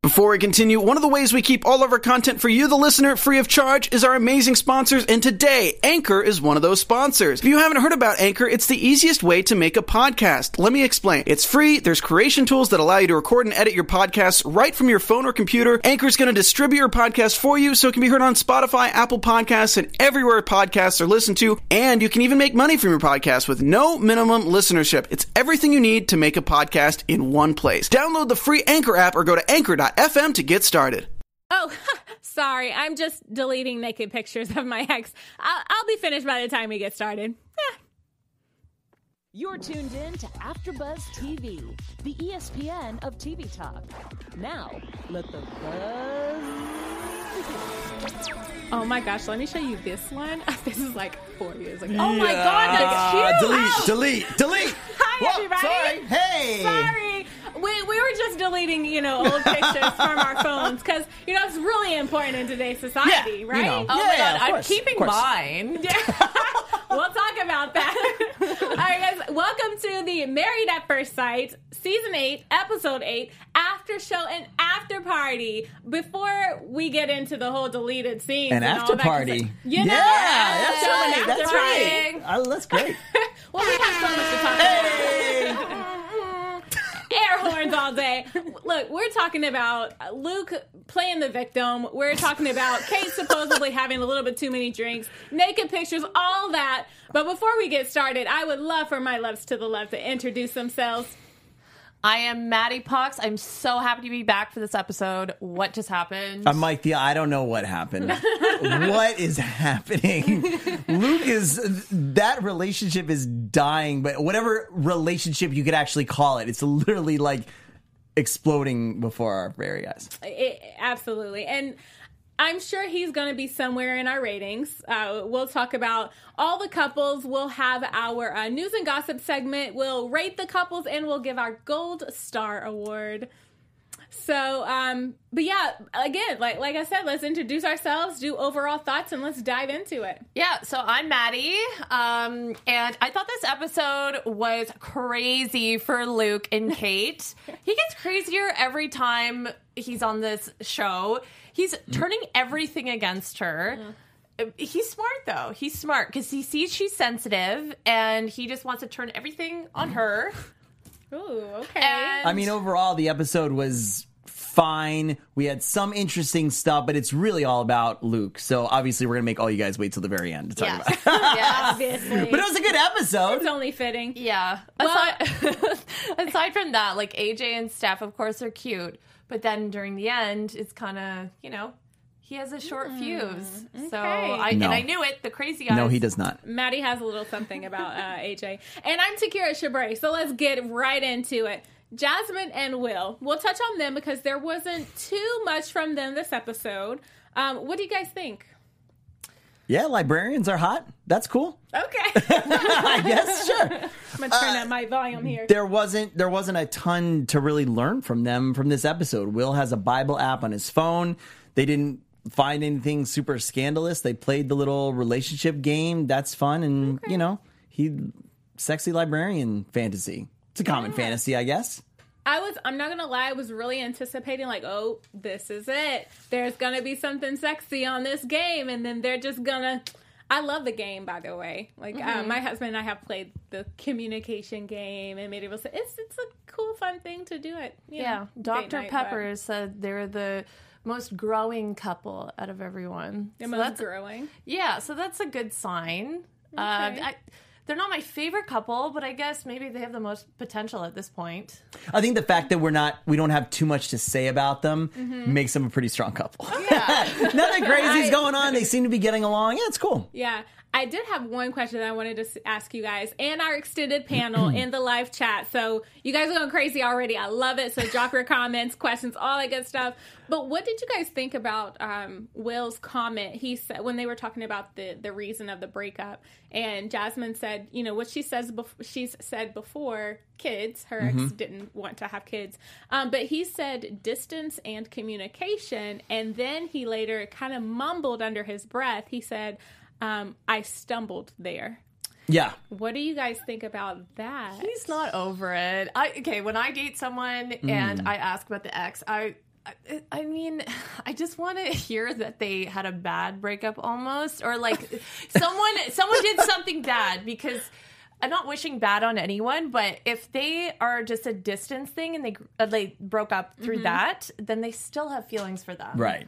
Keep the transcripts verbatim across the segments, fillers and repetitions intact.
Before we continue, one of the ways we keep all of our content for you, the listener, free of charge is our amazing sponsors, and today, Anchor is one of those sponsors. If you haven't heard about Anchor, it's the easiest way to make a podcast. Let me explain. It's free, there's creation tools that allow you to record and edit your podcasts right from your phone or computer. Anchor is going to distribute your podcast for you so it can be heard on Spotify, Apple Podcasts, and everywhere podcasts are listened to, and you can even make money from your podcast with no minimum listenership. It's everything you need to make a podcast in one place. Download the free Anchor app or go to anchor dot f m to get started. Oh, sorry. I'm just deleting naked pictures of my ex. I'll, I'll be finished by the time we get started. Eh. You're tuned in to AfterBuzz T V, the E S P N of T V talk. Now, let the buzz begin. Oh my gosh, let me show you this one. This is like four years ago. Yeah. Oh my god, that's cute. Delete, Ow. delete, delete. Hi, Whoa, everybody. sorry. Hey. Sorry. We, we were just deleting, you know, old pictures from our phones because, you know, it's really important in today's society, Yeah, right? you know. Oh Yeah, my yeah, god, of I'm course, keeping of course. mine. We'll talk about that. All right, guys, welcome to the Married at First Sight, Season eight, Episode eight, After Show and After Party. Before we get into the whole deleted scenes An and after all that, 'cause, party. you know, yeah, after that's show and right. after That's party. right. Uh, that's great. Well, we have so much to talk Hey. about. Air horns all day. Look, we're talking about Luke playing the victim. We're talking about Kate supposedly having a little bit too many drinks, naked pictures, all that. But before we get started, I would love for my loves to the left to introduce themselves. I am Maddie Pox. I'm so happy to be back for this episode. What just happened? I'm Mike the I don't know what happened. What is happening? Luke is, that relationship is dying, but whatever relationship you could actually call it, it's literally like exploding before our very eyes. It, absolutely. And I'm sure he's going to be somewhere in our ratings. Uh, we'll talk about all the couples. We'll have our uh, news and gossip segment. We'll rate the couples and we'll give our gold star award. So, um, but yeah, again, like like I said, let's introduce ourselves, do overall thoughts, and let's dive into it. Yeah, so I'm Maddie, um, and I thought this episode was crazy for Luke and Kate. He gets crazier every time he's on this show. He's turning everything against her. Mm. He's smart, though. He's smart because he sees she's sensitive, and he just wants to turn everything on her. Ooh, okay. And I mean, overall, the episode was fine. We had some interesting stuff, but it's really all about Luke. So obviously, we're going to make all you guys wait till the very end to talk Yes. about it. Yes. Obviously. But it was a good episode. It's only fitting. Yeah. Well- aside, aside from that, like A J and Steph, of course, are cute. But then during the end, it's kind of, you know, he has a short fuse. So I No. and I knew it. The crazy eyes. No, he does not. Maddie has a little something about uh, A J. And I'm Takira Shabray, so let's get right into it. Jasmine and Will. We'll touch on them because there wasn't too much from them this episode. Um, what do you guys think? Yeah, librarians are hot. That's cool. Okay. I guess, sure. I'm going to turn up my volume here. There wasn't there wasn't a ton to really learn from them from this episode. Will has a Bible app on his phone. They didn't find anything super scandalous. They played the little relationship game. That's fun. And, Okay. you know, he sexy librarian fantasy. It's a common Yeah. fantasy, I guess. I was, I'm not going to lie, I was really anticipating, like, oh, this is it. There's going to be something sexy on this game, and then they're just going to... I love the game, by the way. Like, Mm-hmm. uh, my husband and I have played the communication game, and made it was it's it's a cool, fun thing to do it. You Yeah. know, date Doctor night, Pepper said they're the most growing couple out of everyone. but The So most that's growing. yeah. So that's a good sign. Uh, Okay. I, they're not my favorite couple, but I guess maybe they have the most potential at this point. I think the fact that we're not we don't have too much to say about them Mm-hmm. makes them a pretty strong couple. Yeah. Nothing crazy's I- going on. They seem to be getting along. Yeah, it's cool. Yeah. I did have one question that I wanted to s- ask you guys and our extended panel in the live chat. So you guys are going crazy already. I love it. So drop your comments, questions, all that good stuff. But what did you guys think about um, Will's comment? He said when they were talking about the, the reason of the breakup, and Jasmine said, you know, what she says bef- she's said before, kids. Her ex didn't want to have kids, um, but he said distance and communication, and then he later kind of mumbled under his breath. He said, um, "I stumbled there." Yeah. What do you guys think about that? He's not over it. I okay, when I date someone and I ask about the ex, I I, I mean, I just want to hear that they had a bad breakup almost, or like someone someone did something bad, because I'm not wishing bad on anyone, but if they are just a distance thing and they uh, they broke up through mm-hmm. that, then they still have feelings for them. Right.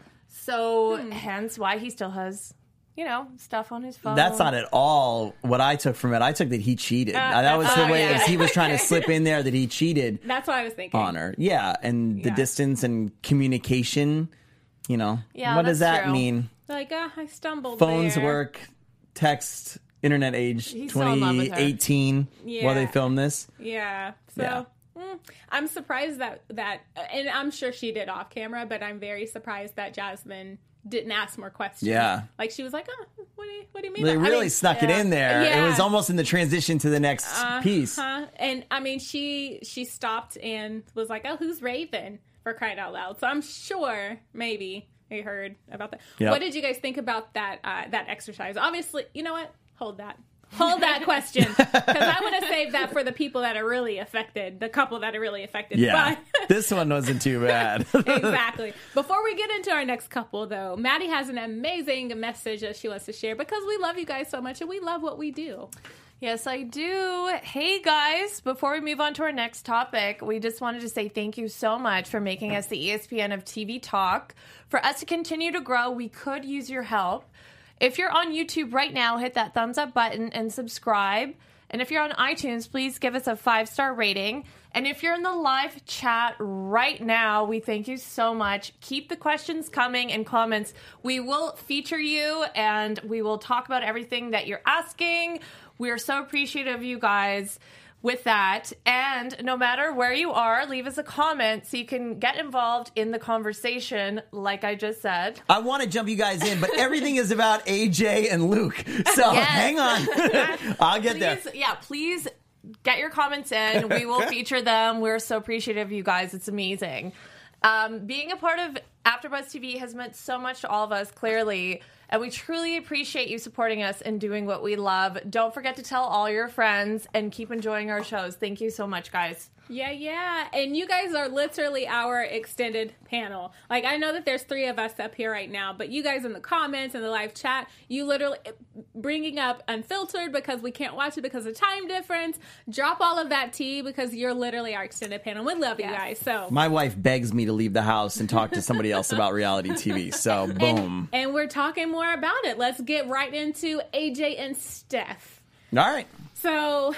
So hmm. hence why he still has, you know, stuff on his phone. That's not at all what I took from it. I took that he cheated. Uh, that was the oh, way yeah. as he was trying to slip in there that he cheated. That's what I was thinking. On her. Yeah. And the yeah. distance and communication, you know. Yeah, what does that true. mean? Like, uh, I stumbled Phones there. work, text, internet age, He's twenty eighteen yeah. while they filmed this. Yeah. So Yeah. mm, I'm surprised that, that, and I'm sure she did off camera, but I'm very surprised that Jasmine didn't ask more questions. Yeah. Like, she was like, oh, what do you, what do you mean? They by-" really I mean, snuck yeah. it in there. Yeah. It was almost in the transition to the next uh, piece. Huh? And I mean, she she stopped and was like, "Oh, who's Raven?" for crying out loud. So I'm sure maybe they heard about that. Yep. What did you guys think about that uh, that exercise? Obviously, you know what? Hold that. Hold that question, because I want to save that for the people that are really affected, the couple that are really affected. Yeah, But this one wasn't too bad. Exactly. Before we get into our next couple, though, Maddie has an amazing message that she wants to share, because we love you guys so much and we love what we do. Yes, I do. Hey, guys, before we move on to our next topic, we just wanted to say thank you so much for making us the E S P N of T V Talk. For us to continue to grow, we could use your help. If you're on YouTube right now, hit that thumbs up button and subscribe. And if you're on iTunes, please give us a five-star rating. And if you're in the live chat right now, we thank you so much. Keep the questions coming and comments. We will feature you and we will talk about everything that you're asking. We are so appreciative of you guys with that. And no matter where you are, leave us a comment so you can get involved in the conversation, like I just said. I want to jump you guys in, but everything is about A J and Luke. So Yes. hang on. I'll get there. Please, yeah, please get your comments in. We will feature them. We're so appreciative of you guys. It's amazing. Um, being a part of AfterBuzz T V has meant so much to all of us, clearly. And we truly appreciate you supporting us and doing what we love. Don't forget to tell all your friends and keep enjoying our shows. Thank you so much, guys. Yeah, yeah. And you guys are literally our extended panel. Like, I know that there's three of us up here right now, but you guys in the comments and the live chat, you literally bringing up Unfiltered because we can't watch it because of time difference. Drop all of that tea because you're literally our extended panel. We love you Yes. guys. So My wife begs me to leave the house and talk to somebody else about reality T V. So, boom. And, and we're talking more about it. Let's get right into A J and Steph. All right. So,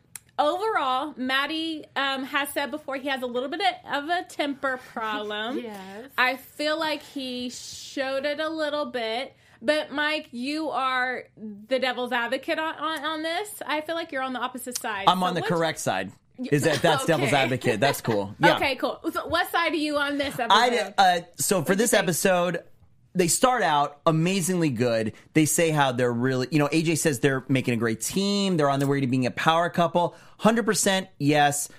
overall, Maddie um, has said before he has a little bit of a temper problem. Yes. I feel like he showed it a little bit. But, Mike, you are the devil's advocate on, on, on this. I feel like you're on the opposite side. I'm So on the what's- correct side. Is that that's Okay. devil's advocate? That's cool. Yeah. Okay, cool. So what side are you on this episode? I uh, so for you this think? episode, they start out amazingly good. They say how they're really, you know, A J says they're making a great team. They're on their way to being a power couple. one hundred percent yes.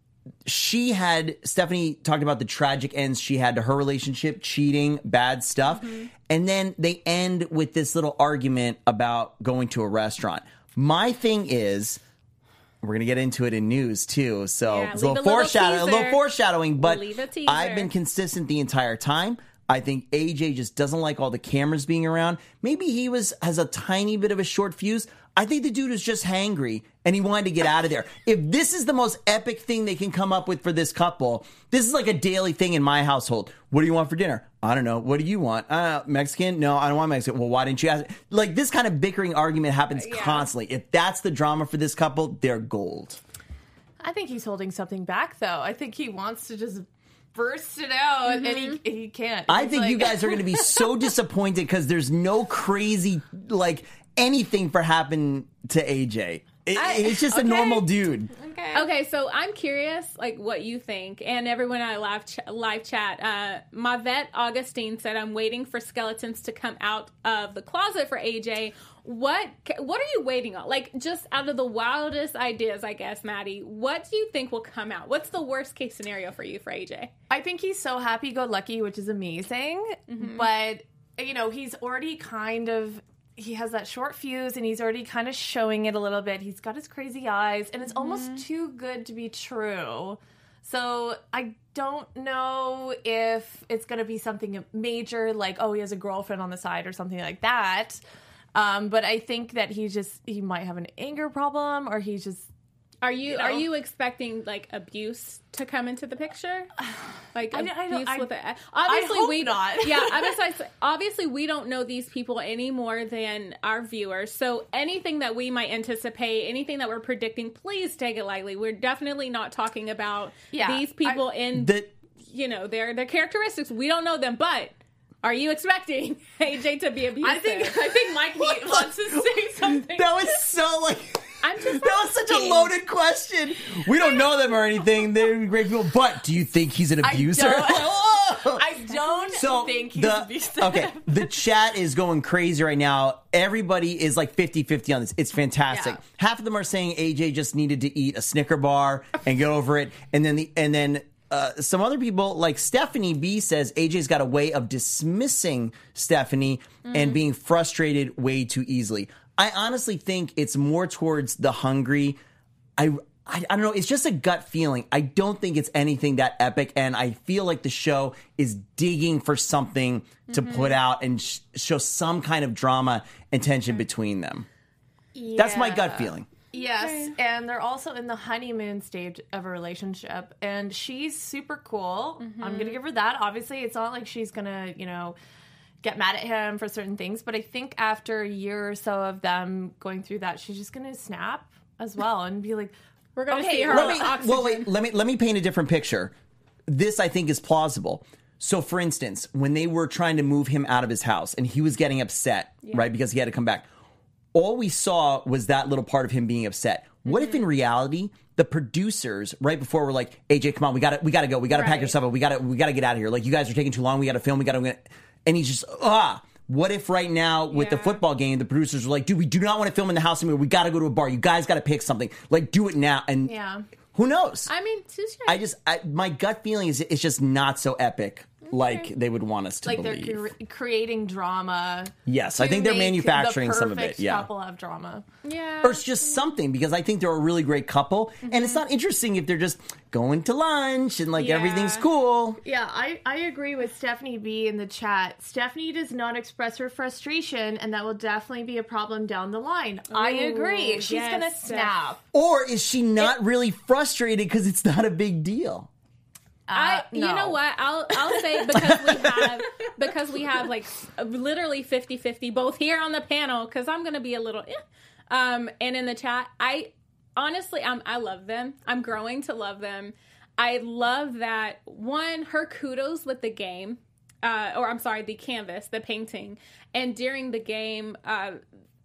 She had, Stephanie talked about the tragic ends she had to her relationship, cheating, bad stuff. Mm-hmm. And then they end with this little argument about going to a restaurant. My thing is, we're going to get into it in news too. So Yeah, it's a leave little a little foreshadowing, a little teaser. foreshadowing, but Leave a teaser. I've been consistent the entire time. I think A J just doesn't like all the cameras being around. Maybe he was has a tiny bit of a short fuse. I think the dude was just hangry and he wanted to get out of there. If this is the most epic thing they can come up with for this couple, this is like a daily thing in my household. What do you want for dinner? I don't know. What do you want? Uh, Mexican? No, I don't want Mexican. Well, why didn't you ask? Like, this kind of bickering argument happens Yeah. constantly. If that's the drama for this couple, they're gold. I think he's holding something back, though. I think he wants to just burst it out, and he, he can't. I He's think like- you guys are going to be so disappointed because there's no crazy, like, anything for happen to A J. It, I- it's just a okay. normal dude. Okay. Okay, so I'm curious, like, what you think. And everyone in our live, ch- live chat, uh, my vet, Augustine, said, I'm waiting for skeletons to come out of the closet for A J. What What are you waiting on? Like, just out of the wildest ideas, I guess, Maddie, what do you think will come out? What's the worst case scenario for you for A J? I think he's so happy-go-lucky, which is amazing. But, you know, he's already kind of... He has that short fuse, and he's already kind of showing it a little bit. He's got his crazy eyes, and it's almost too good to be true. So I don't know if it's going to be something major, like, oh, he has a girlfriend on the side or something like that. Um, but I think that he just, he might have an anger problem, or he's just, Are you, you know. are you expecting like abuse to come into the picture? Like I- abuse I don't- I- with it. Obviously, hope we not. Yeah, I was like, obviously we don't know these people any more than our viewers. So anything that we might anticipate, anything that we're predicting, please take it lightly. We're definitely not talking about Yeah, these people I- in The- you know their their characteristics. We don't know them, but. Are you expecting A J to be abusive? I think, I think Mike wants to say something. That was so like. I'm just That was such a asking. loaded question. We don't know them or anything. They're great people. But do you think he's an abuser? don't- Oh! I don't So think he's the, abusive. okay, the chat is going crazy right now. Everybody is like fifty-fifty on this. It's fantastic. Yeah. Half of them are saying A J just needed to eat a Snicker bar and get over it. And then the and then uh, some other people like Stephanie B says A J's got a way of dismissing Stephanie Mm. and being frustrated way too easily. I honestly think it's more towards the hungry. I, I I don't know. It's just a gut feeling. I don't think it's anything that epic, and I feel like the show is digging for something to Mm-hmm. put out and sh- show some kind of drama and tension between them. That's my gut Yeah. feeling. Yes, and they're also in the honeymoon stage of a relationship, and she's super cool. Mm-hmm. I'm gonna give her that. Obviously, it's not like she's gonna, you know, get mad at him for certain things, but I think after a year or so of them going through that, she's just gonna snap as well and be like, We're gonna Okay, see her let on me- oxygen. Well, wait. Let me let me paint a different picture. This I think is plausible. So, for instance, when they were trying to move him out of his house and he was getting upset, right, because he had to come back, all we saw was that little part of him being upset. What Mm-hmm. if in reality the producers right before were like, A J, come on, we got to we got to go, we got to pack Right. your stuff up, we got to we got to get out of here. Like, you guys are taking too long, we got to film, we got to, and he's just ah. What if right now with the Yeah. football game, the producers were like, dude, we do not want to film in the house anymore. We got to go to a bar. You guys got to pick something. Like, do it now. And yeah. who knows? I mean, touche. I just, I, my gut feeling is it's just not so epic like they would want us to like believe. they're cre- creating drama. Yes, I to think they're make manufacturing the some of it, perfect yeah. couple have drama. yeah. Or it's just something, because I think they're a really great couple, and it's not interesting if they're just going to lunch and like Yeah. everything's cool. Yeah, I, I agree with Stephanie B in the chat. Stephanie does not express her frustration, and that will definitely be a problem down the line. I Ooh, agree. She's yes, gonna Steph. snap. Or is she not really frustrated because it's not a big deal? I, Uh, you no. know what? I'll I'll say because we have because we have like literally fifty-fifty both here on the panel, because I'm gonna be a little eh, um and in the chat. I honestly I'm I love them. I'm growing to love them. I love that one, her kudos with the game. Uh, or I'm sorry, the canvas, the painting. And during the game, uh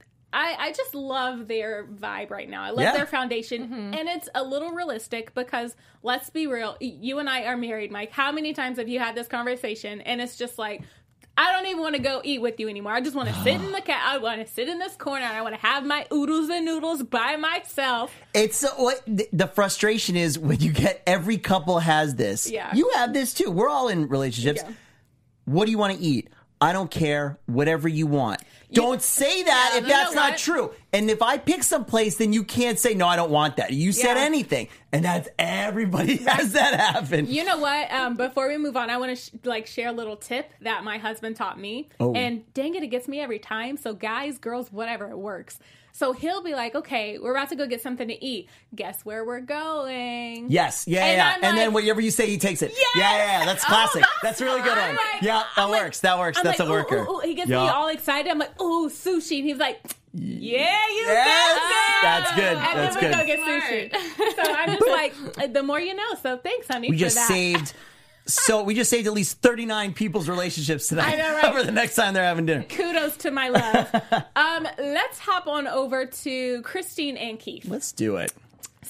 I, I just love their vibe right now. I love Yeah. their foundation. And it's a little realistic because, let's be real, you and I are married, Mike. How many times have you had this conversation? And it's just like, I don't even want to go eat with you anymore. I just want to sit in the cat. I want to sit in this corner. And I want to have my oodles and noodles by myself. It's uh, what the, the frustration is when you get every couple has this. Yeah. You have this too. We're all in relationships. Yeah. What do you want to eat? I don't care. Whatever you want. Don't say that Yeah, if you that's know not what? true. And if I pick some place, then you can't say, no, I don't want that. You said Yeah. anything. And that's everybody has that happen. You know what? Um, before we move on, I want to sh- like share a little tip that my husband taught me. Oh. And dang it, it gets me every time. So guys, girls, whatever, it works. So he'll be like, okay, we're about to go get something to eat. Guess where we're going? Yes, yeah, And yeah. I'm And like, then whatever you say, he takes it. Yes! Yeah, yeah, yeah. That's Oh, classic. that's that's a really good I'm one. like- yeah, that I'm like- works. that works. I'm That's like, a worker. Ooh, ooh, ooh. He gets Yeah. me all excited. I'm like, oh, sushi. And he's like, yeah, you Yes! got it. That's good. And That's then we good. go get sushi. So I'm just like, the more you know. So thanks, honey. We for just that. saved. So we just saved at least thirty-nine people's relationships tonight. I know, right? For the next time they're having dinner. Kudos to my love. um, let's hop on over to Christine and Keith. Let's do it.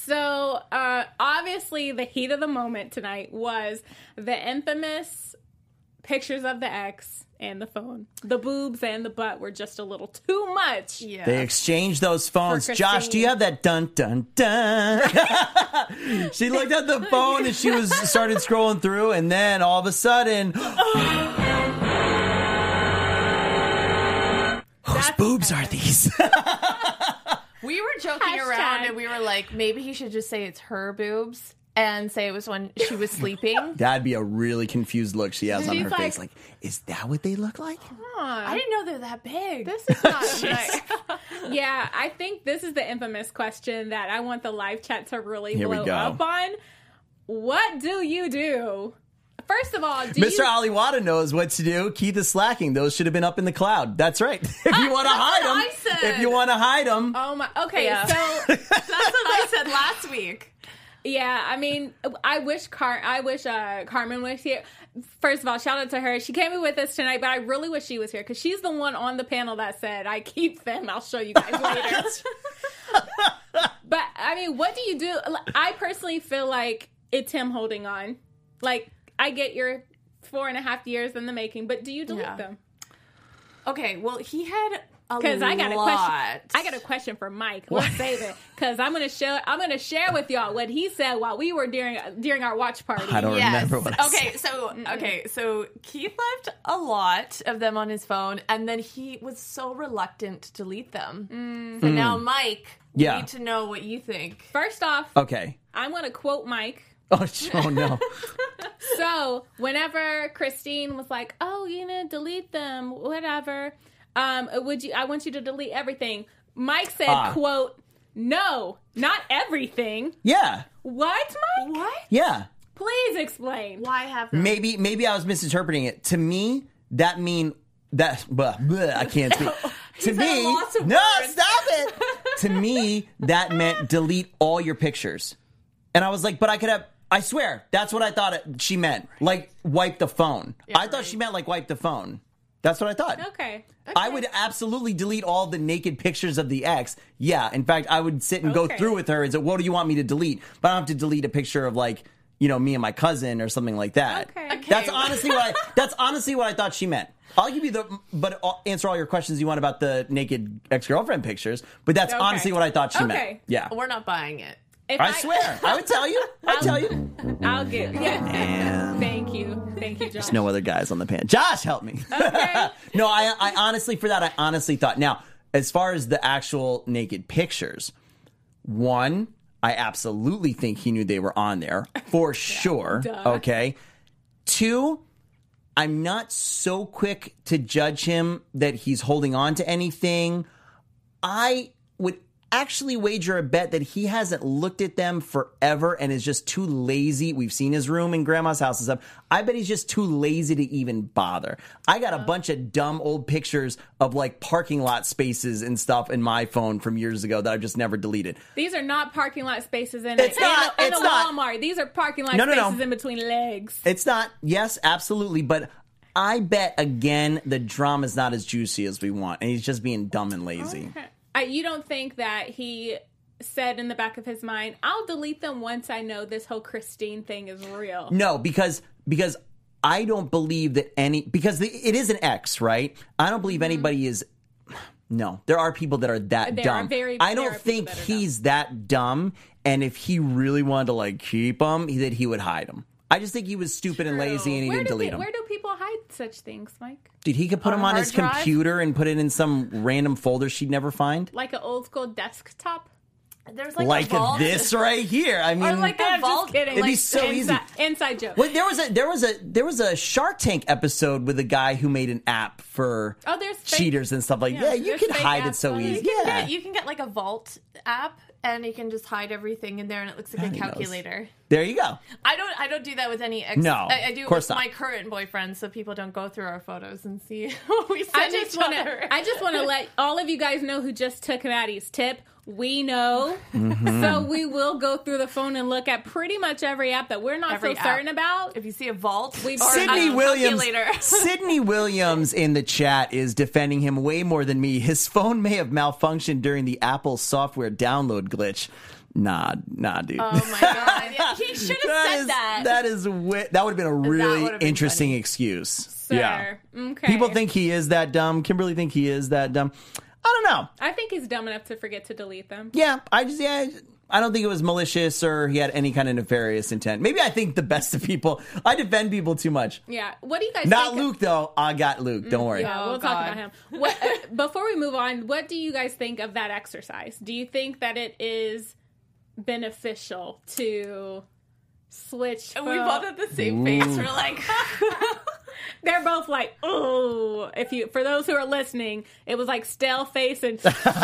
So, uh, obviously, the heat of the moment tonight was the infamous pictures of the ex and the phone. The boobs and the butt were just a little too much. Yeah. They exchanged those phones. For Josh, Christine. do you have that dun dun dun? She looked at the phone and she was started scrolling through, and then all of a sudden, whose boobs are these? We were joking Hashtag. around and we were like, maybe he should just say it's her boobs. and say it was when she was sleeping. That'd be a really confused look she has on She's her like- face. Like, is that what they look like? I didn't know they're that big. This is not right. Yeah, I think this is the infamous question that I want the live chat to really Here we blow go. up on. What do you do? First of all, do Mister you... Aliwada knows what to do. Keith is slacking. Those should have been up in the cloud. That's right. If you want to hide them, I said. if you want to hide them, Oh my. Okay, Yeah. so That's what I said last week. yeah, I mean, I wish Car. I wish uh, Carmen was here. First of all, shout out to her. She can't be with us tonight, but I really wish she was here because she's the one on the panel that said, "I keep them. I'll show you guys later." But I mean, what do you do? I personally feel like it's him holding on. Like, I get your four and a half years in the making, but do you delete Yeah. them? Okay, well, he had a Because I got a lot. question. I got a question for Mike. Let's save it because I'm gonna show. I'm gonna share with y'all what he said while we were during during our watch party. I don't Yes. remember what I Okay, said. so okay, so Keith left a lot of them on his phone, and then he was so reluctant to delete them. So now, Mike, we Yeah. need to know what you think. First off, Okay. I'm gonna quote Mike. Oh, sh- oh no. So whenever Christine was like, "Oh, you know, delete them, whatever," um, would you? I want you to delete everything. Mike said, Ah. "Quote, no, not everything." Yeah. What, Mike? What? Yeah. Please explain. Why have them? Maybe maybe I was misinterpreting it. To me, that mean that blah, blah, I can't speak. to said me, lots of no, words. stop it. To me, that meant delete all your pictures. And I was like, but I could have. I swear, that's what I thought it, she meant. Like wipe the phone. Yeah, I thought right. she meant like wipe the phone. That's what I thought. Okay. I would absolutely delete all the naked pictures of the ex. Yeah, in fact, I would sit and go Okay. through with her and say, what do you want me to delete? But I don't have to delete a picture of like, you know, me and my cousin or something like that. Okay. Okay. That's honestly what I, that's honestly what I thought she meant. I'll give you the, but I'll answer all your questions you want about the naked ex-girlfriend pictures. But that's Okay. honestly what I thought she Okay. meant. Yeah. We're not buying it. If I swear. I would tell you. I'd tell you. I'll get. Yeah. And Thank you. Thank you, Josh. no other guys on the pan. Josh, help me. Okay. No, I, I honestly, for that, I honestly thought. Now, as far as the actual naked pictures, one, I absolutely think he knew they were on there for sure. duh. Okay. Two, I'm not so quick to judge him that he's holding on to anything. I would actually wager a bet that he hasn't looked at them forever and is just too lazy. We've seen his room in grandma's house and stuff. I bet he's just too lazy to even bother. I got a bunch of dumb old pictures of like parking lot spaces and stuff in my phone from years ago that I've just never deleted. These are not parking lot spaces in, It's a, not, in, a, in it's a not. Walmart. These are parking lot No, no, no. spaces in between legs. It's not. Yes, absolutely. But I bet, again, the drama's not as juicy as we want. And he's just being dumb and lazy. Okay. I, you don't think that he said in the back of his mind, I'll delete them once I know this whole Christine thing is real? No, because because I don't believe that any because the, it is an ex, right? I don't believe anybody is. No, there are people that are that There dumb. are very- I there don't are people think that are he's that dumb. And if he really wanted to like keep them, that he would hide them. I just think he was stupid and lazy and he Where didn't do, delete pe- them. where do people hide such things, Mike? Dude, he could put On them a on hard his drive? computer and put it in some random folder she'd never find. Like an old school desktop? There's like, Like a vault. this right here. I mean, Or like a I'm vault. just kidding. It'd be like, so easy. inside, Inside joke. Wait, there was a there was a there was a Shark Tank episode with a guy who made an app for Oh, there's fake- cheaters and stuff like yeah, yeah. You there's can fake hide it apps so on it. easy. You You can, Yeah, get, you can get like a vault app, and you can just hide everything in there, and it looks like a He knows. calculator. there you go. I don't. I don't do that with any ex. No, I, I do of it course with not. my current boyfriend, so people don't go through our photos and see what we send I just each want other. to. I just want to let all of you guys know who just took Maddie's tip. We know, Mm-hmm. so we will go through the phone and look at pretty much every app that we're not Every so app. certain about. If you see a vault, We've- or Sydney a Williams. calculator. Sydney Williams in the chat is defending him way more than me. His phone may have malfunctioned during the Apple software download glitch. Nah, nah, dude. Oh my god! Yeah, he should have That said is- that. That is wi- that would have been a really would've been interesting funny. excuse. Sir. Okay. People think he is that dumb. Kimberly think he is that dumb. I don't know. I think he's dumb enough to forget to delete them. Yeah, I just yeah, I just- I don't think it was malicious or he had any kind of nefarious intent. Maybe I think the best of people. I defend people too much. Yeah. What do you guys Not think? Luke though. I got Luke. Don't worry. Yeah, Oh, we'll talk God. about him. What, uh, before we move on, what do you guys think of that exercise? Do you think that it is beneficial to switched. And we phone- both had the same face. We're like, They're both like, oh. If you, for those who are listening, it was like stale face and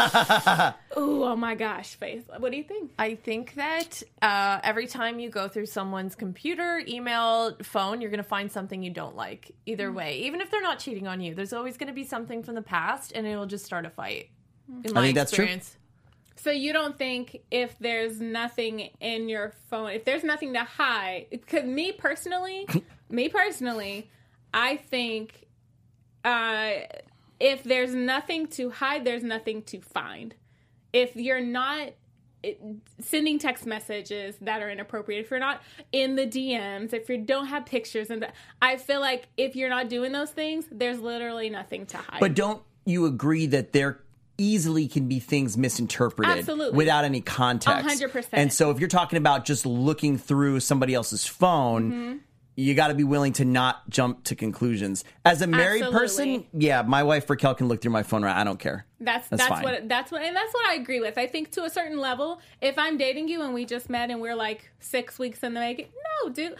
ooh, oh my gosh, face. What do you think? I think that uh, every time you go through someone's computer, email, phone, you're going to find something you don't like. Either way, even if they're not cheating on you, there's always going to be something from the past, and it'll just start a fight. In my I think that's true. experience. So you don't think if there's nothing in your phone, if there's nothing to hide, because me personally, me personally, I think uh, if there's nothing to hide, there's nothing to find. If you're not it, sending text messages that are inappropriate, if you're not in the D Ms, if you don't have pictures, and I feel like if you're not doing those things, there's literally nothing to hide. But don't you agree that there easily can be things misinterpreted Absolutely. without any context? one hundred percent. And so if you're talking about just looking through somebody else's phone, Mm-hmm. you got to be willing to not jump to conclusions. As a married Absolutely. person, yeah, my wife Raquel can look through my phone, right? I don't care. That's That's that's, fine. what that's what and that's what I agree with. I think to a certain level, if I'm dating you and we just met and we're like six weeks in the making, no, dude.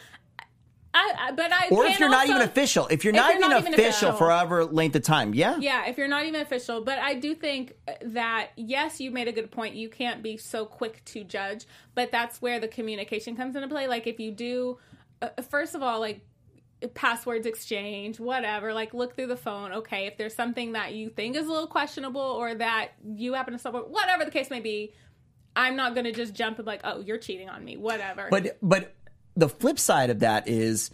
I, I but I Or can if you're not also- even official. If you're if not you're even not even official official. for however length of time, yeah. Yeah, if you're not even official. But I do think that, yes, you made a good point. You can't be so quick to judge. But that's where the communication comes into play. Like, if you do, uh, first of all, like, passwords exchange, whatever, like, look through the phone. Okay, if there's something that you think is a little questionable or that you happen to stumble, whatever the case may be, I'm not going to just jump and be like, oh, you're cheating on me, whatever. But but the flip side of that is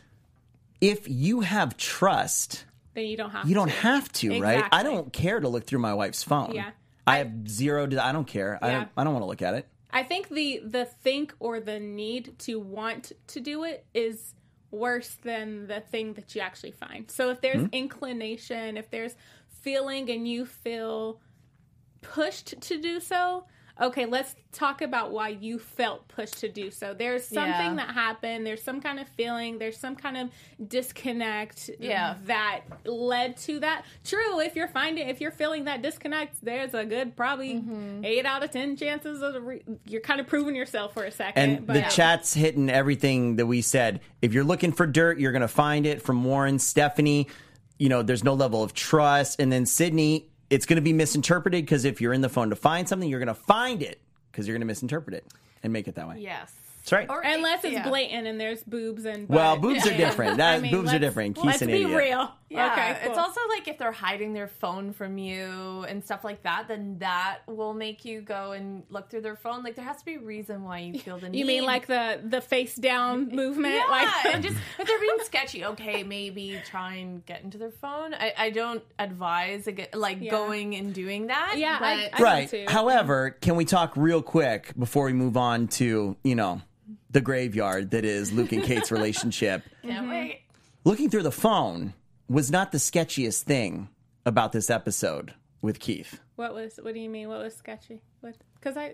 if you have trust, then you don't have you don't to. have to, right? Exactly. I don't care to look through my wife's phone. Yeah. I have zero. To, I don't care. I Yeah. don't. I don't want to look at it. I think the the think or the need to want to do it is worse than the thing that you actually find. So if there's inclination, if there's feeling and you feel pushed to do so, okay, let's talk about why you felt pushed to do so. There's something Yeah. that happened. There's some kind of feeling. There's some kind of disconnect Yeah. that led to that. True, if you're finding, if you're feeling that disconnect, there's a good probably eight out of ten chances of the re- you're kind of proving yourself for a second. And but the chat's hitting everything that we said. If you're looking for dirt, you're going to find it. From Warren, Stephanie, you know, there's no level of trust. And then Sydney, it's going to be misinterpreted because if you're in the phone to find something, you're going to find it because you're going to misinterpret it and make it that way. Yes. That's right. Or- Unless it's yeah. blatant and there's boobs and Well, butt. boobs are And- different. That- I mean, boobs are let's- different. Keith's Let's an be idiot. real. Yeah, Okay, cool. it's also like if they're hiding their phone from you and stuff like that, then that will make you go and look through their phone. Like there has to be a reason why you feel the need. You mean like the the face down movement? yeah, Like and just if they're being sketchy, okay, maybe try and get into their phone. I, I don't advise aga- like Yeah. going and doing that. Yeah, but I- I- Right. too. However, can we talk real quick before we move on to, you know, the graveyard that is Luke and Kate's relationship? can't wait. Looking through the phone was not the sketchiest thing about this episode with Keith. what was? What do you mean? What was sketchy? What? Because I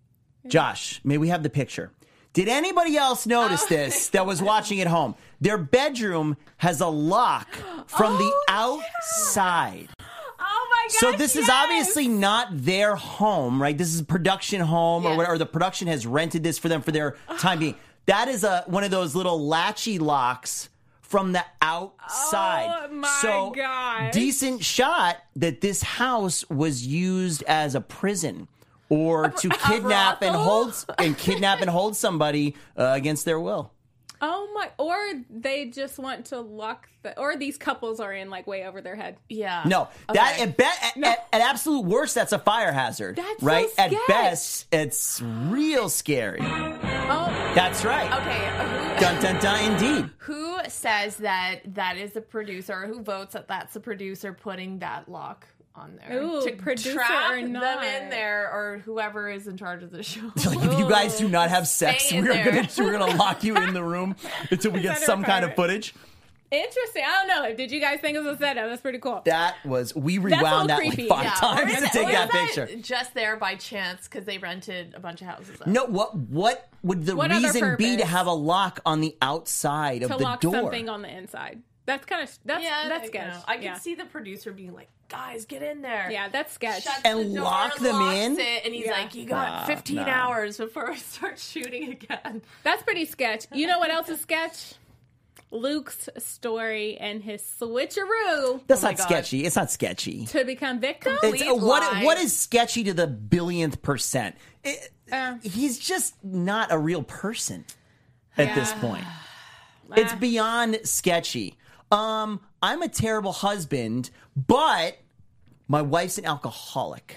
Josh, may we have the picture? Did anybody else notice this that was watching at home? Their bedroom has a lock from the outside. oh my gosh! So this is yes! obviously not their home, right? This is a production home or Yes. whatever. Or the production has rented this for them for their time being. That is a one of those little latchy locks from the outside. Oh, my so gosh. decent shot that this house was used as a prison or to kidnap and brothel? hold and kidnap and hold somebody uh, against their will. Oh my! Or they just want to lock the. Or these couples are in like way over their head. Yeah. No, that Okay. at, be, at, at, at absolute worst, that's a fire hazard. That's so right. At sketch. best, it's real scary. Oh, That's right. Okay. Who, Dun dun dun. Indeed. who says that that is the producer? Or who votes that that's the producer putting that lock on there Ooh, to producer trap or them not. in there, or whoever is in charge of the show? Like if you guys do not have sex, Stay in we're there. gonna we're gonna lock you in the room until we get that a some kind of requirement? footage. interesting. I don't know. Did you guys think it was a setup? That's pretty cool. That was we a little rewound that like creepy. five Yeah, times or to is it- take or that is picture. just there by chance because they rented a bunch of houses. Up? No, what what would the What other reason be to purpose? have a lock on the outside of to the lock door? something on the inside. That's kind of that's yeah, that's I sketch. know. I can yeah. see the producer being like, "Guys, get in there." Yeah, that's sketch. Shuts And the door, lock them locks in? it, and he's Yeah. like, "You got Ah, fifteen no. hours before we start shooting again." That's pretty sketch. You know what else is sketch? Luke's story and his switcheroo That's Oh my not God. sketchy. It's not sketchy. to become victim. It's, Complete what lie. what is sketchy to the billionth percent? It, Uh. he's just not a real person at this Yeah. point. It's Ah. beyond sketchy. Um, I'm a terrible husband, but my wife's an alcoholic.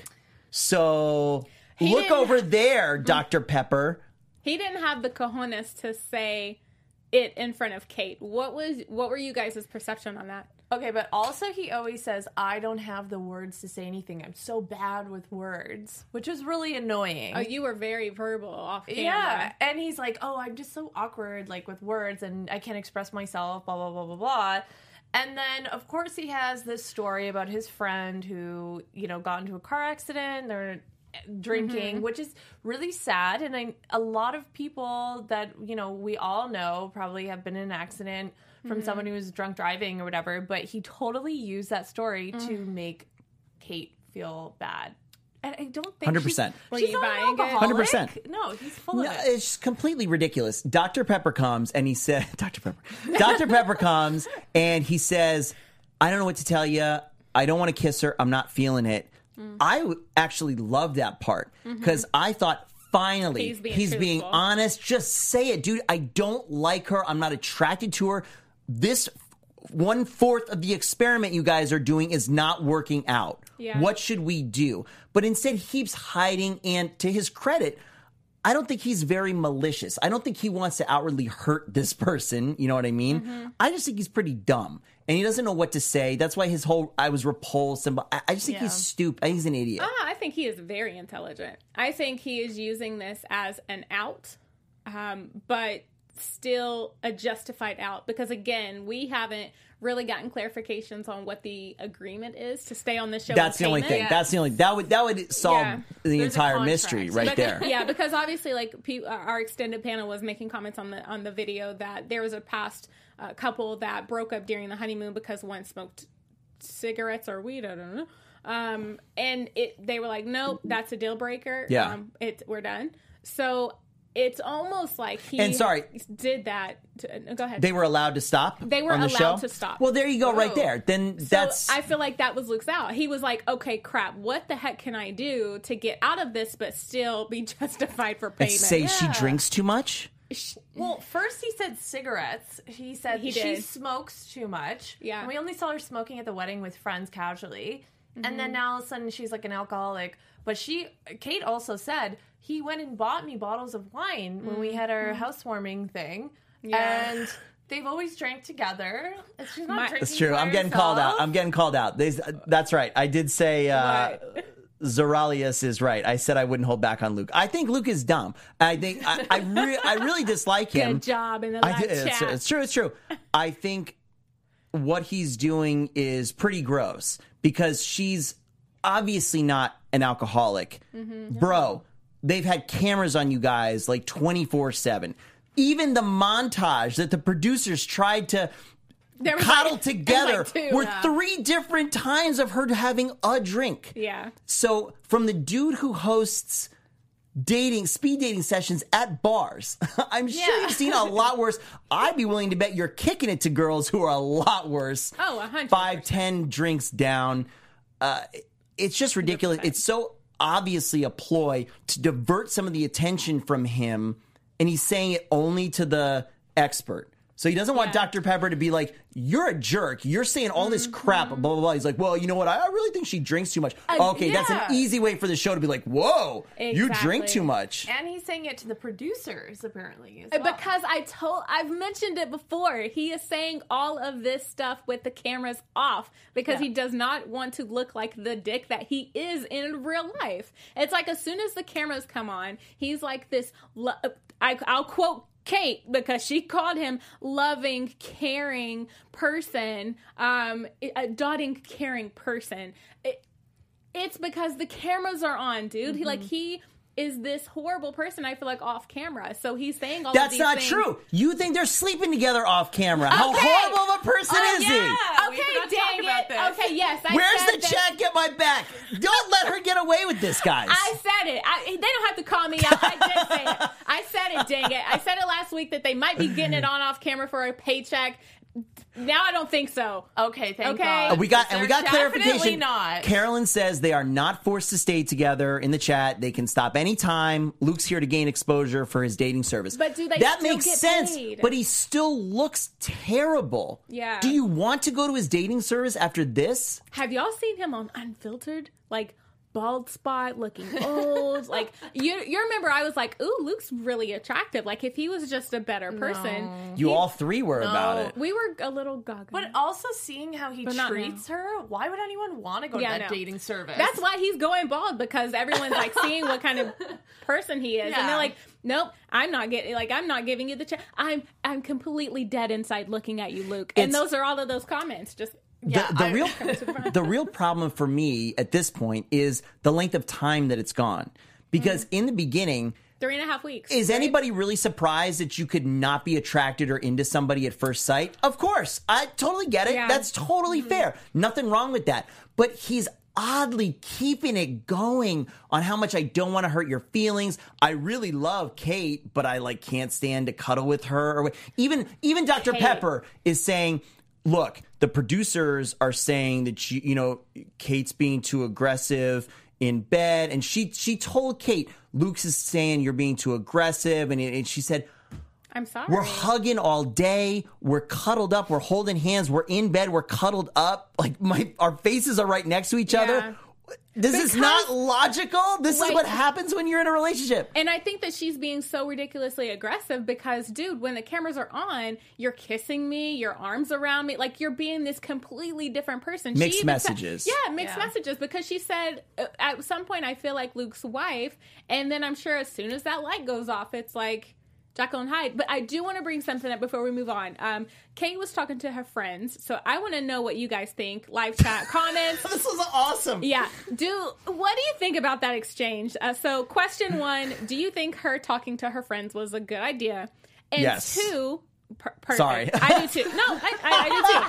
So He look didn't- over there, Doctor Pepper. He didn't have the cojones to say it in front of Kate. What was what were you guys' perception on that? Okay, but also he always says, "I don't have the words to say anything. I'm so bad with words," which is really annoying. Oh, you were very verbal off camera. Yeah, and he's like, "Oh, I'm just so awkward, like with words, and I can't express myself." Blah blah blah blah blah. And then, of course, he has this story about his friend who, you know, got into a car accident. They're drinking, which is really sad. And I, a lot of people that, you know, we all know probably have been in an accident from someone who was drunk driving or whatever. But he totally used that story to make Kate feel bad. And I don't think one hundred percent. She's, Were she's you not buying it? an alcoholic. one hundred percent. No, he's full No, of it. it's completely ridiculous. Doctor Pepper comes and he said, Doctor Pepper, Doctor Pepper comes and he says, "I don't know what to tell you. I don't want to kiss her. I'm not feeling it." Mm. I w- actually loved that part because I thought, finally, He's being he's being truthful. honest. Just say it, dude. I don't like her. I'm not attracted to her. This one fourth of the experiment you guys are doing is not working out. Yeah. What should we do? But instead, he keeps hiding. And to his credit, I don't think he's very malicious. I don't think he wants to outwardly hurt this person. You know what I mean? Mm-hmm. I just think he's pretty dumb. And he doesn't know what to say. That's why his whole, I was repulsed. And I, I just think Yeah. he's stupid. I think he's an idiot. Ah, I think he is very intelligent. I think he is using this as an out, um, but still a justified out. Because again, we haven't really gotten clarifications on what the agreement is to stay on the show. That's and the only payment. thing. That's the only, that would, that would solve Yeah. the There's a entire contract. mystery right But- there. Yeah, because obviously, like pe- uh, our extended panel was making comments on the on the video that there was a past uh, couple that broke up during the honeymoon because one smoked cigarettes or weed. I don't know. Um, and it they were like, nope, that's a deal breaker. Yeah. um, it we're done. So it's almost like he And sorry. did that. To, go ahead. They were allowed to stop. They were on the allowed show? to stop. Well, there you go, right Oh. there. Then So that's I feel like that was Luke's out. He was like, okay, crap, what the heck can I do to get out of this but still be justified for and payment? say she Yeah. drinks too much. Well, first he said cigarettes. He said He she did. smokes too much. Yeah. And we only saw her smoking at the wedding with friends casually. And Mm-hmm. then now all of a sudden she's like an alcoholic. But she, Kate also said, he went and bought me bottles of wine when we had our housewarming thing. Mm-hmm. Yeah. And they've always drank together. She's not My- drinking It's true. by I'm getting called out. herself. I'm getting called out. There's, that's right. I did say uh, Zoralius is right. I said I wouldn't hold back on Luke. I think Luke is dumb. I think I I, re- I really dislike him. Good job in the I live did- it's, chat. it's true. It's true. I think what he's doing is pretty gross because she's obviously not an alcoholic. Mm-hmm. Bro, they've had cameras on you guys like twenty-four seven. Even the montage that the producers tried to There was coddle like- together like two, were yeah. three different times of her having a drink. Yeah. So from the dude who hosts dating, speed dating sessions at bars, I'm sure Yeah. you've seen a lot worse. I'd be willing to bet you're kicking it to girls who are a lot worse. Oh, a hundred Five, percent. ten drinks down. Uh, it's just ridiculous. It's so obviously a ploy to divert some of the attention from him, and he's saying it only to the expert. So he doesn't want Yeah. Doctor Pepper to be like, you're a jerk. You're saying all this crap, blah, blah, blah. He's like, well, you know what? I I really think she drinks too much. Uh, Okay, that's an yeah. easy way for the show to be like, whoa, you drink Exactly. too much. And he's saying it to the producers, apparently. As well. Because I told, I've mentioned it before. He is saying all of this stuff with the cameras off because Yeah. he does not want to look like the dick that he is in real life. It's like as soon as the cameras come on, he's like this. Lo- I, I'll quote Kate because she called him loving, caring person, um, a dotting, caring person. It, it's because the cameras are on, dude. He like he is this horrible person, I feel like, off camera. So he's saying all That's of these not things. true. You think they're sleeping together off camera. How Okay. horrible of a person Oh, is yeah. he? We Okay, forgot to dang talk about it. this. Okay, yes. I Where's said the that- chat? Get my back. Don't let her get away with this, guys. I said it. I, they don't have to call me out. I did say it. I said it, dang it. I said it last week that they might be getting it on off camera for a paycheck. Now I don't think so. Okay, thank Okay. God. Uh, we got and we got They're clarification. Definitely not. Carolyn says they are not forced to stay together in the chat. They can stop anytime. Luke's here to gain exposure for his dating service. But do they that still makes get sense. paid? But he still looks terrible. Yeah. Do you want to go to his dating service after this? Have y'all seen him on Unfiltered? Like, bald spot, looking old. Like, you you remember I was like, ooh, Luke's really attractive. Like, if he was just a better person. You all three were about it. We were a little gaga. But also seeing how he But not treats her, why would anyone want to go Yeah, to that no. dating service? That's why he's going bald, because everyone's like seeing what kind of person he is, Yeah. and they're like, "Nope, I'm not getting like I'm not giving you the chance. I'm I'm completely dead inside looking at you, Luke." And It's- those are all of those comments. Just Yeah, the, the I- real the real problem for me at this point is the length of time that it's gone. Because in the beginning, three and a half weeks. is right? anybody really surprised that you could not be attracted or into somebody at first sight? Of course. I totally get it. Yeah. That's totally fair. Nothing wrong with that. But he's oddly keeping it going on how much I don't want to hurt your feelings. I really love Kate, but I like can't stand to cuddle with her. Or even even Doctor Kate. Pepper is saying, look, the producers are saying that you, you know, Kate's being too aggressive in bed, and she she told Kate, Luke's is saying you're being too aggressive, and, and she said, I'm sorry. we're hugging all day, we're cuddled up, we're holding hands, we're in bed, we're cuddled up, like my our faces are right next to each Yeah. other. This is Because- not logical. This is Wait. what happens when you're in a relationship. And I think that she's being so ridiculously aggressive because, dude, when the cameras are on, you're kissing me, your arms around me, like you're being this completely different person. Mixed She even messages. Said, yeah, mixed Yeah. messages, because she said uh, at some point, I feel like Luke's wife, and then I'm sure as soon as that light goes off, it's like Jekyll and Hyde. But I do want to bring something up before we move on. Um, Kate was talking to her friends, so I want to know what you guys think. Live chat, comments. This was awesome. Yeah. Do what do you think about that exchange? Uh, so, question one: do you think her talking to her friends was a good idea? And Yes. two, per- perfect. Sorry. I do too. No, I, I,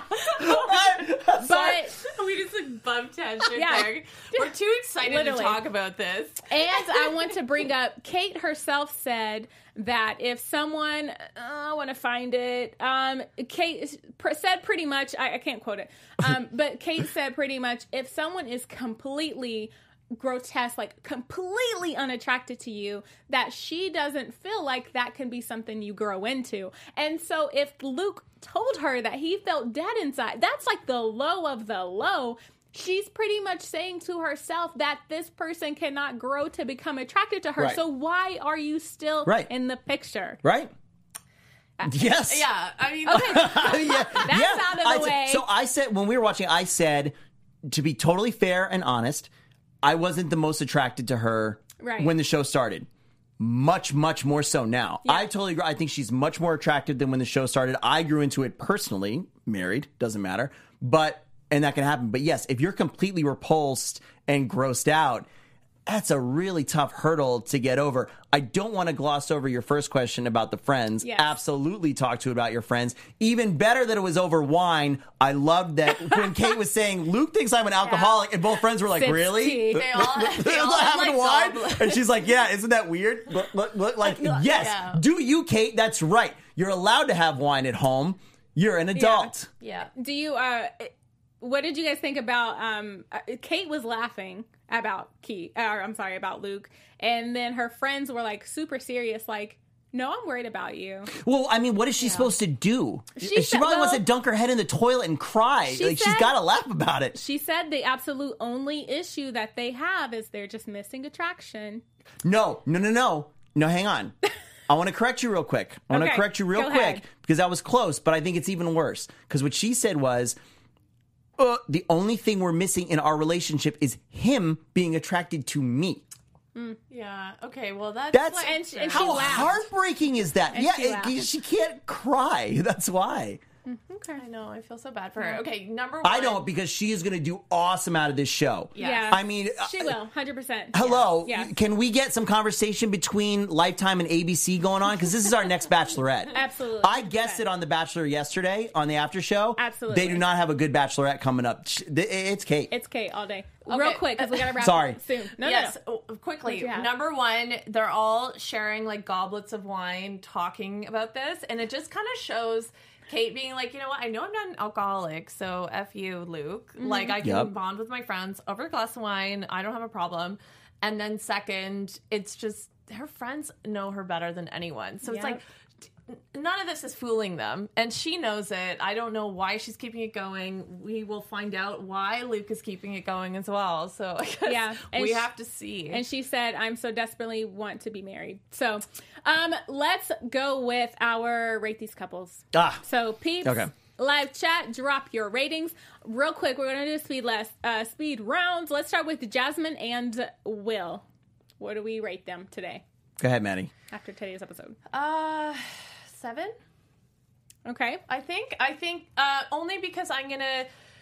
I do too. But we just like bumped tangent Yeah. there. We're too excited Literally. to talk about this. and I want to bring up Kate herself said that if someone, uh, I want to find it. Um, Kate pr- said pretty much. I, I can't quote it. Um, but Kate said pretty much if someone is completely grotesque, like completely unattracted to you, that she doesn't feel like that can be something you grow into. And so if Luke told her that he felt dead inside, that's like the low of the low. She's pretty much saying to herself that this person cannot grow to become attracted to her. Right. So why are you still Right. in the picture? Right? Yes. Yeah, I mean, Okay. yeah, That's yeah. out of the I said- way. So I said, when we were watching, I said, to be totally fair and honest, I wasn't the most attracted to her Right. when the show started. Much, much more so now. Yeah. I totally agree. I think she's much more attractive than when the show started. I grew into it personally, married, doesn't matter. But, and that can happen. But yes, if you're completely repulsed and grossed out, that's a really tough hurdle to get over. I don't want to gloss over your first question about the friends. Yes. Absolutely talk to about your friends. Even better that it was over wine. I loved that when Kate was saying, Luke thinks I'm an alcoholic, and both friends were like, Sips really? tea. They all- they all What had, happened to like, wine? goblets. And she's like, yeah, isn't that weird? Look, look, look, like, yes, Yeah. do you, Kate? That's right. You're allowed to have wine at home. You're an adult. yeah. Do you, uh, what did you guys think about, um, uh, Kate was laughing about Keith, or I'm sorry, about Luke. And then her friends were like super serious, like, no, I'm worried about you. Well, I mean, what is she supposed to do? She She, said- probably wants well- to dunk her head in the toilet and cry. She Like, she's said- got to laugh about it. She said the absolute only issue that they have is they're just missing attraction. No, no, no, no. No, hang on. I want to correct you real quick. I want to Okay, correct you real go quick ahead. because that was close, but I think it's even worse. Because what she said was, uh, the only thing we're missing in our relationship is him being attracted to me. Yeah. Okay. Well, that's, That's like, And she- and she how laughed. heartbreaking is that? And yeah, she it- laughed. she can't cry. That's why. Okay. I know. I feel so bad for her. Okay, number one. I don't, because she is going to do awesome out of this show. Yeah. I mean, She will, one hundred percent. hello. Yeah. Can we get some conversation between Lifetime and A B C going on? Because this is our next Bachelorette. Absolutely. I guessed it on The Bachelor yesterday on the after show. Absolutely. They do not have a good Bachelorette coming up. Sh- th- It's Kate. It's Kate all day. Okay. Real quick, because we got to wrap Sorry. up soon. No, yes, no, no. oh, quickly. What you have? Number one, they're all sharing like goblets of wine, talking about this, and it just kind of shows Kate being like, you know what? I know I'm not an alcoholic, so F you, Luke. Mm-hmm. Like, I can Yep. bond with my friends over a glass of wine. I don't have a problem. And then second, it's just her friends know her better than anyone. So it's Yep. like, none of this is fooling them, and she knows it. I don't know why she's keeping it going. We will find out why Luke is keeping it going as well. So I guess Yeah, and we she- have to see. And she said, I'm so desperately want to be married. So um, let's go with our rate these couples. Ah. So peeps, Okay. live chat, drop your ratings. Real quick, we're going to do speed less, uh, speed rounds. Let's start with Jasmine and Will. What do we rate them today Go ahead, Maddie. after today's episode? uh, seven. Okay. I think. I think uh, only because I'm gonna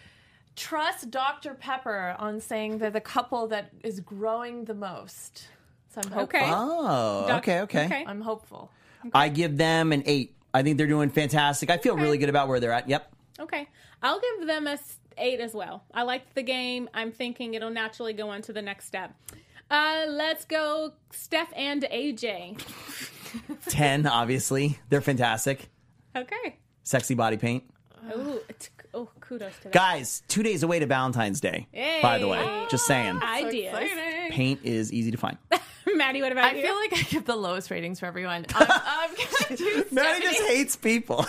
trust Doctor Pepper on saying they're the couple that is growing the most. So I'm hopeful. Okay. Oh, Doc- okay, okay. okay. I'm hopeful. I give them an eight. I think they're doing fantastic. I feel really good about where they're at. Yep. Okay. I'll give them a s- eight as well. I liked the game. I'm thinking it'll naturally go on to the next step. Uh, let's go Steph and A J. ten, obviously. They're fantastic. Okay. Sexy body paint. Ooh, t- oh, kudos to that. Guys, two days away to Valentine's Day, Hey. by the way. Just saying. Ideas. Exciting. Paint is easy to find. Maddie, what about I you? feel like I give the lowest ratings for everyone. I'm, I'm gonna do Maddie just Stephanie. hates people.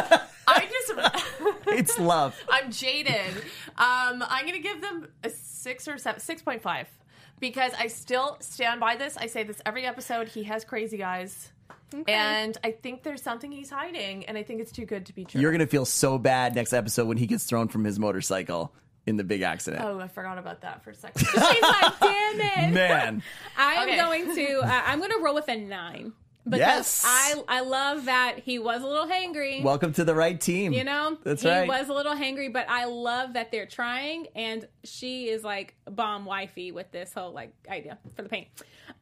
I just. It's love. I'm jaded. Um, I'm gonna give them a six or seven, six point five, because I still stand by this. I say this every episode. He has crazy eyes, and I think there's something he's hiding, and I think it's too good to be true. You're going to feel so bad next episode when he gets thrown from his motorcycle in the big accident. Oh, I forgot about that for a second. She's like, damn it. Man. I'm Okay. going to, uh, I'm going to roll with a nine. Because Yes. I, I love that he was a little hangry. Welcome to the right team. You know, That's he right. was a little hangry, but I love that they're trying, and she is like bomb wifey with this whole like idea for the paint.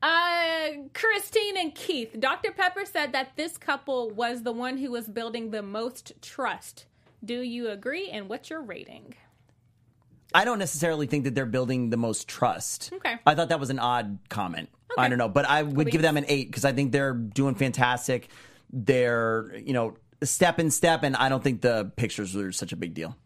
Uh, Christine and Keith. Doctor Pepper said that this couple was the one who was building the most trust. Do you agree? And what's your rating? I don't necessarily think that they're building the most trust. Okay. I thought that was an odd comment. I Okay. don't know, but I would give beans. them an eight because I think they're doing fantastic. They're, you know, step in step, and I don't think the pictures are such a big deal.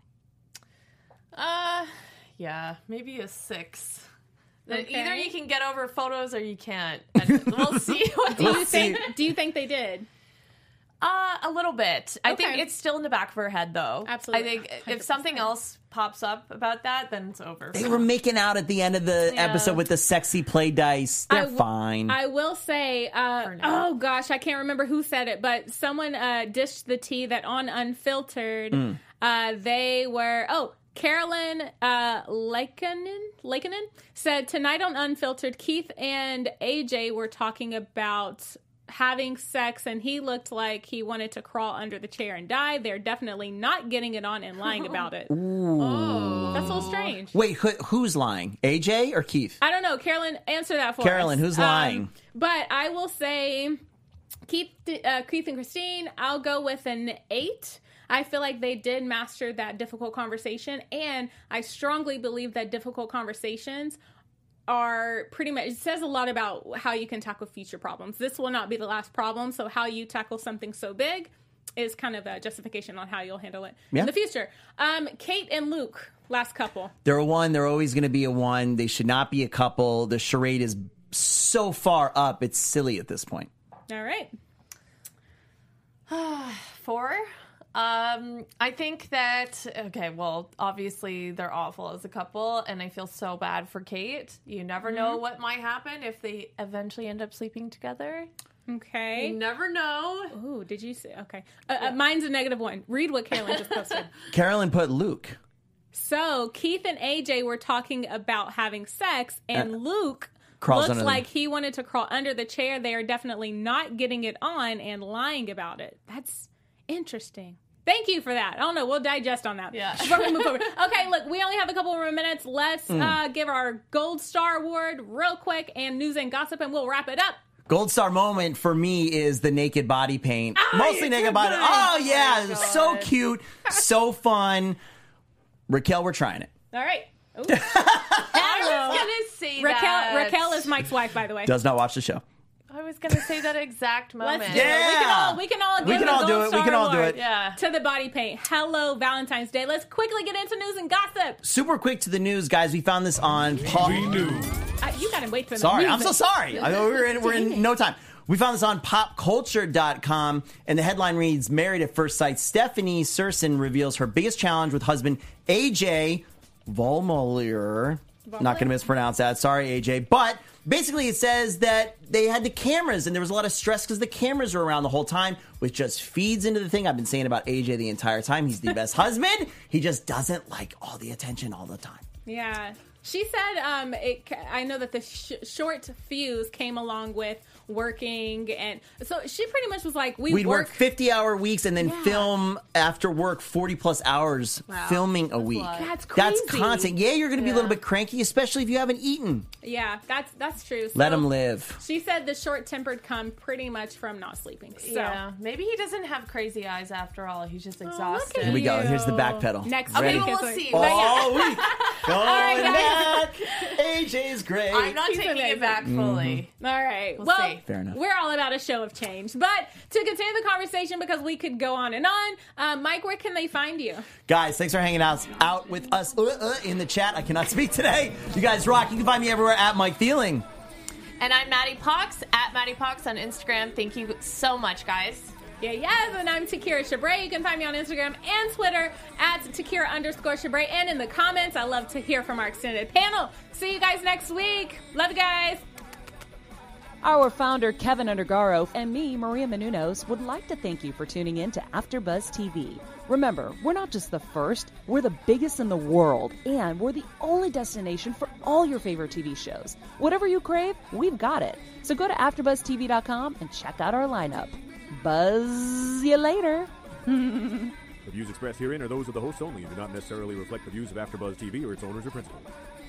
uh, yeah, maybe a six. That Okay. Either you can get over photos or you can't. And we'll see. What Do you Let's see. think? Do you think they did? Uh, a little bit. I think Okay. it's still in the back of her head, though. Absolutely. I think one hundred if something percent. else pops up about that, then it's over. They were making out at the end of the Yeah. episode with the sexy play dice. They're I w- fine. I will say, uh, For now. oh gosh, I can't remember who said it, but someone uh, dished the tea that on Unfiltered, Mm. uh, they were, oh, Carolyn uh, Lakenin, Lakenin said, tonight on Unfiltered, Keith and A J were talking about having sex, and he looked like he wanted to crawl under the chair and die. They're definitely not getting it on and lying about it. Oh. That's a little strange. Wait, who, who's lying? A J or Keith? I don't know. Carolyn, answer that for Carolyn, us. who's lying? But I will say, Keith, uh, Keith and Christine, I'll go with an eight. I feel like they did master that difficult conversation, and I strongly believe that difficult conversations are pretty much, it says a lot about how you can tackle future problems. This will not be the last problem, so how you tackle something so big is kind of a justification on how you'll handle it Yeah. in the future. Um, Kate and Luke, last couple. They're a one. They're always going to be a one. They should not be a couple. The charade is so far up. It's silly at this point. All right. Four. Um, I think that, okay, well, obviously they're awful as a couple, and I feel so bad for Kate. You never know what might happen if they eventually end up sleeping together. Okay. You never know. Ooh, did you say? Okay. Uh, uh, mine's a negative one. Read what Carolyn just posted. Carolyn put Luke. So, Keith and A J were talking about having sex, and Uh, Luke crawls looks under the- like he wanted to crawl under the chair. They are definitely not getting it on and lying about it. That's interesting. Thank you for that. I don't know. We'll digest on that. Yeah. Before we move forward. Okay, look, we only have a couple more minutes. Let's Mm. uh, give our Gold Star Award real quick and news and gossip, and we'll wrap it up. Gold star moment for me is the naked body paint. Oh, Mostly it's naked so body. good. Oh, yeah. Oh, it was my so God. cute. So fun. Raquel, we're trying it. All right. Ooh. I Hello. was gonna say Raquel, that. Raquel is Mike's wife, by the way. Does not watch the show. I was gonna say that exact moment. Let's do it. We can Yeah. all, we can all give We can the all do Gold it. We Star can all do Award it. Yeah. to the body paint. Hello, Valentine's Day. Let's quickly get into news and gossip. Super quick to the news, guys. We found this on Paul. Uh, you got to wait for the Sorry, I'm music. so sorry. I know we're in, we're in no time. We found this on pop culture dot com, and the headline reads, Married at First Sight, Stephanie Serson reveals her biggest challenge with husband A J Volmolier. Not going to mispronounce that. Sorry, A J. But basically it says that they had the cameras, and there was a lot of stress because the cameras were around the whole time, which just feeds into the thing I've been saying about A J the entire time. He's the best husband. He just doesn't like all the attention all the time. Yeah. She said, um, it, I know that the sh- short fuse came along with working. And so she pretty much was like, we We'd work. work fifty hour weeks and then Yeah. film after work forty plus hours Wow. filming a week. lot. That's That's crazy. constant. Yeah, you're going to be a little Yeah. bit cranky, especially if you haven't eaten. Yeah, that's that's true. So Let him live. She said the short-tempered come pretty much from not sleeping. So Yeah. Maybe he doesn't have crazy eyes after all. He's just exhausted. Here we go. you. Here's the back pedal. Next Okay, week well, is we'll what- see. But yeah. All week. Going right, back. A J's great. I'm not He's taking amazing. it back fully. All right. We'll well, see. Fair enough. we're all about a show of change. But to continue the conversation, because we could go on and on, uh, Mike, where can they find you? Guys, thanks for hanging out, out with us uh, uh, in the chat. I cannot speak today. You guys rock. You can find me everywhere at Mike Feeling. And I'm Maddie Pox, at Maddie Pox on Instagram. Thank you so much, guys. Yeah, yes, and I'm Takira Shabray. You can find me on Instagram and Twitter at Takira underscore Shabray. And in the comments, I love to hear from our extended panel. See you guys next week. Love you guys. Our founder, Kevin Undergaro, and me, Maria Menounos, would like to thank you for tuning in to AfterBuzz T V. Remember, we're not just the first, we're the biggest in the world, and we're the only destination for all your favorite T V shows. Whatever you crave, we've got it. So go to after buzz T V dot com and check out our lineup. Buzz you later. The views expressed herein are those of the hosts only and do not necessarily reflect the views of AfterBuzz T V or its owners or principals.